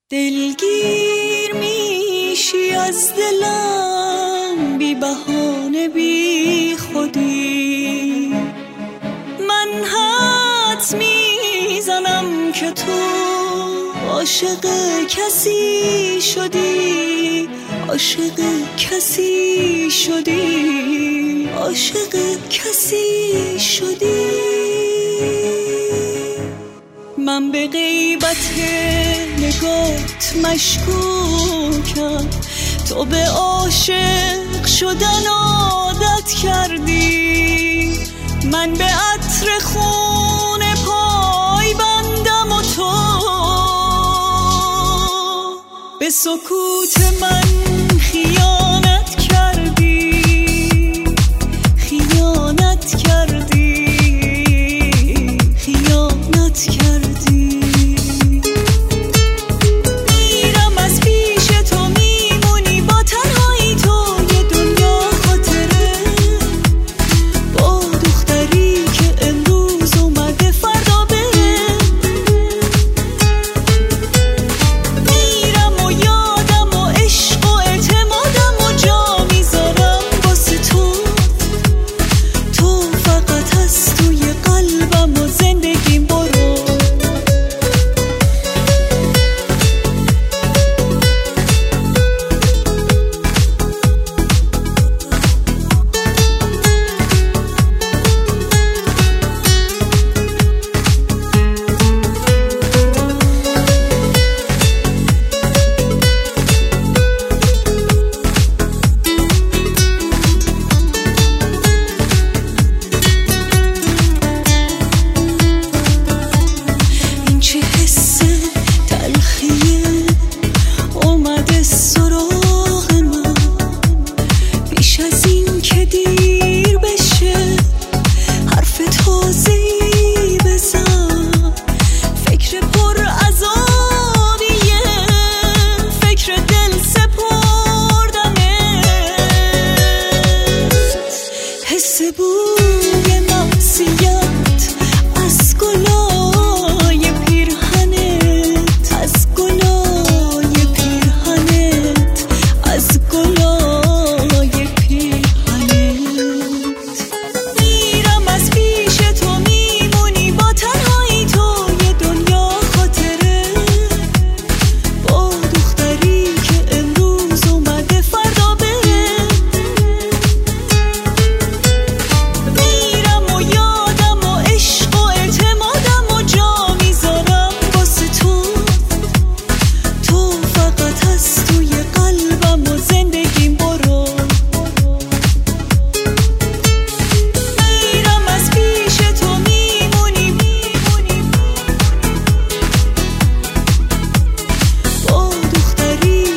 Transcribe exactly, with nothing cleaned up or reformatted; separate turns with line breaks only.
دلگیر میشی از دلم بی بهانه بی خودی، من حدس میزنم که تو عاشق کسی شدی، عاشق کسی شدی، عاشق کسی شدی. من به غیبت نگات مشکوکم، تو به عاشق شدن عادت کردی، من به عطر خون پای بندم و تو به سکوت من